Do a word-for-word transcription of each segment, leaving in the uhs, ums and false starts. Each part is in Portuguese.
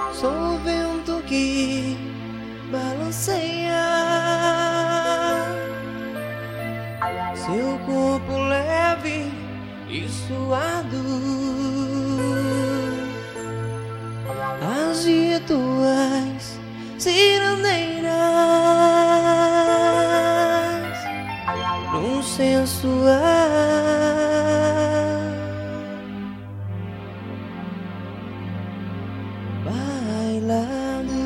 Sou o vento que balanceia seu corpo leve e suado. Agito as cirandeiras num sensual bailado.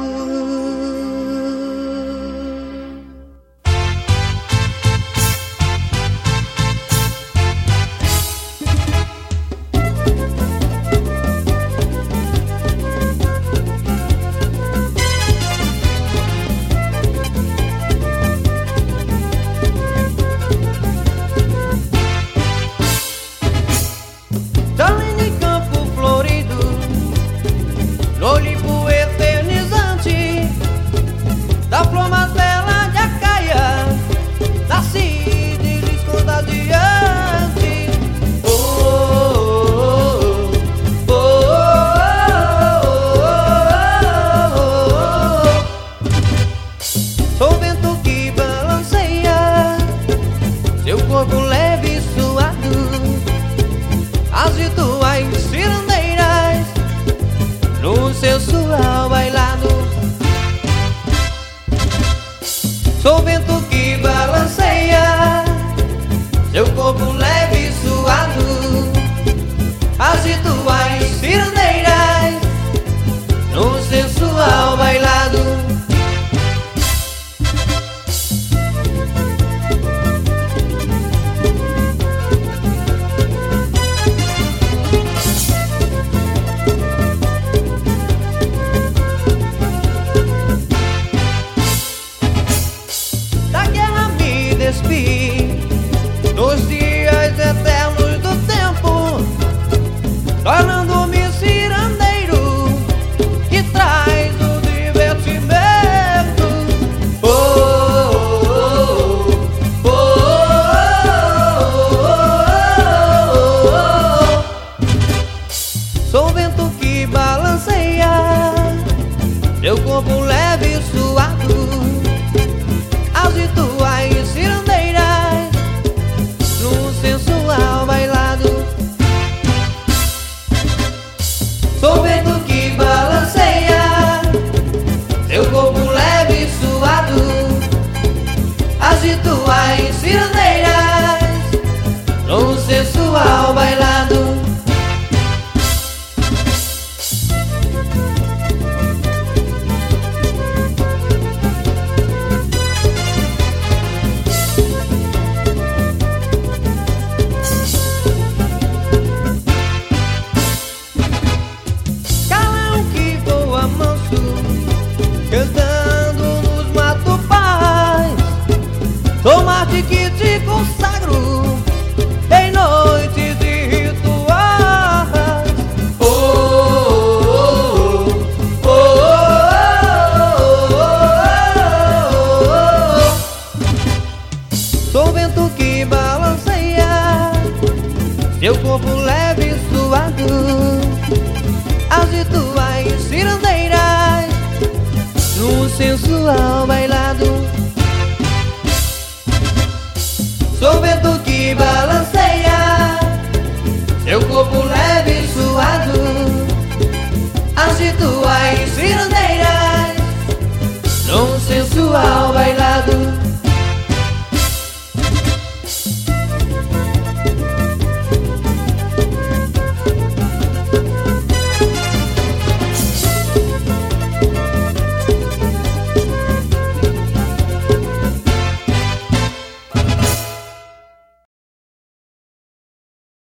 Olimpo eternizante da flor mazela de Acaia, nasci de lhes contagiante. Oh, oh, oh, oh, oh, oh. Sou o vento que balanceia seu corpo leve e suado. Agito as cirandeiras no sensual bailado. Sou o vento que balanceia seu corpo leve e suado. Agito as cirandeiras no sensual bailado. Nos dias eternos do tempo, tornando-me cirandeiro que traz o divertimento. Oh, oh, oh, oh, oh, oh. Sou o vento que balanceia seu corpo leve e suado. Agito as cirandeiras num sensual bailado. Sou o vento que balanceia seu corpo leve e suado. Agito as cirandeiras num sensual bailado. Cantando nos mato paz, sou Marte que te consagro em noites de rituais. Oh, oh, oh, oh, oh, oh. Sou o vento que balanceia seu corpo leve e suado. Agito as cirandeiras num sensual bailado. Sou o vento que balanceia seu corpo leve e suado. Agito as cirandeiras num sensual bailado.